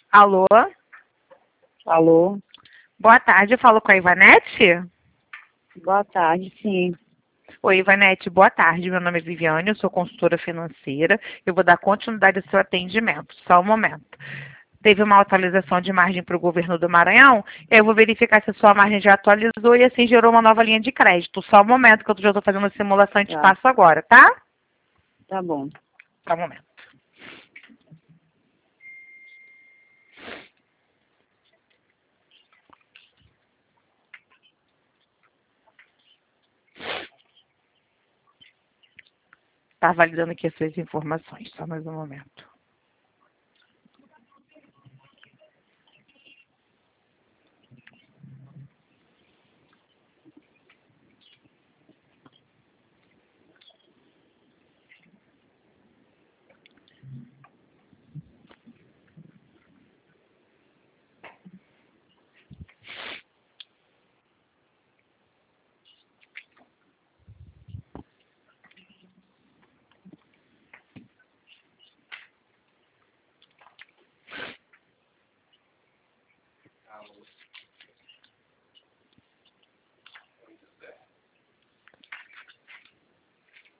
Alô? Alô? Boa tarde, eu falo com a Ivanete? Boa tarde, sim. Oi, Ivanete, boa tarde. Meu nome é Viviane, eu sou consultora financeira. Eu vou dar continuidade ao seu atendimento. Só um momento. Teve uma atualização de margem para o governo do Maranhão. Eu vou verificar se a sua margem já atualizou e assim gerou uma nova linha de crédito. Só um momento que eu já estou fazendo a simulação e te passo agora, tá? Tá bom. Só um momento. Tá validando aqui as suas informações. Só mais um momento.